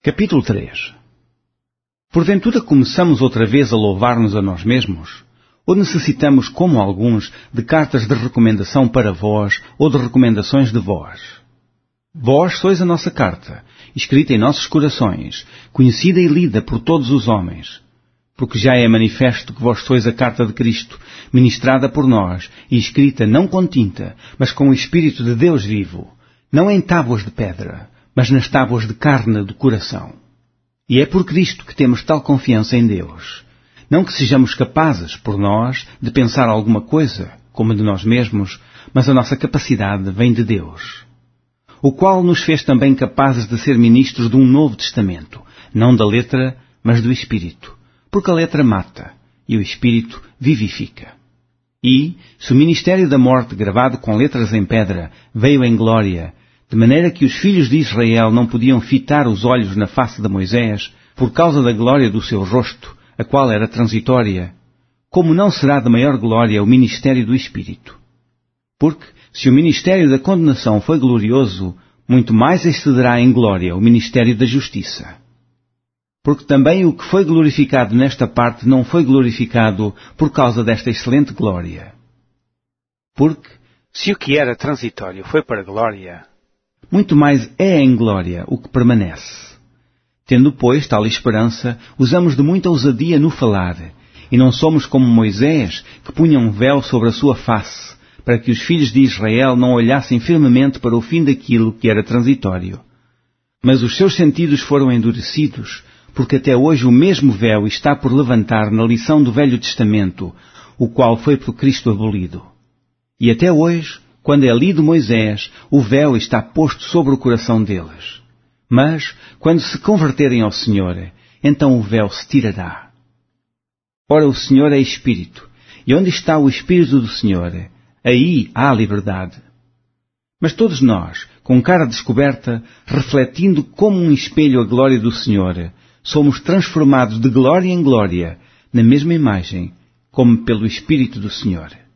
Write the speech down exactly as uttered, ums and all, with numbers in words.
Capítulo três. Porventura começamos outra vez a louvar-nos a nós mesmos? Ou necessitamos, como alguns, de cartas de recomendação para vós ou de recomendações de vós? Vós sois a nossa carta, escrita em nossos corações, conhecida e lida por todos os homens. Porque já é manifesto que vós sois a carta de Cristo, ministrada por nós e escrita não com tinta, mas com o Espírito de Deus vivo, não em tábuas de pedra, mas nas tábuas de carne do coração. E é por Cristo que temos tal confiança em Deus. Não que sejamos capazes, por nós, de pensar alguma coisa, como de nós mesmos, mas a nossa capacidade vem de Deus, o qual nos fez também capazes de ser ministros de um novo testamento, não da letra, mas do Espírito, porque a letra mata, e o Espírito vivifica. E, se o ministério da morte, gravado com letras em pedra, veio em glória, de maneira que os filhos de Israel não podiam fitar os olhos na face de Moisés, por causa da glória do seu rosto, a qual era transitória, como não será de maior glória o ministério do Espírito? Porque, se o ministério da condenação foi glorioso, muito mais excederá em glória o ministério da justiça. Porque também o que foi glorificado nesta parte não foi glorificado por causa desta excelente glória. Porque, se o que era transitório foi para glória, muito mais é em glória o que permanece. Tendo, pois, tal esperança, usamos de muita ousadia no falar, e não somos como Moisés, que punha um véu sobre a sua face, para que os filhos de Israel não olhassem firmemente para o fim daquilo que era transitório. Mas os seus sentidos foram endurecidos, porque até hoje o mesmo véu está por levantar na lição do Velho Testamento, o qual foi por Cristo abolido. E até hoje, quando é lido Moisés, o véu está posto sobre o coração deles. Mas, quando se converterem ao Senhor, então o véu se tirará. Ora, o Senhor é Espírito, e onde está o Espírito do Senhor, aí há liberdade. Mas todos nós, com cara descoberta, refletindo como um espelho a glória do Senhor, somos transformados de glória em glória, na mesma imagem, como pelo Espírito do Senhor.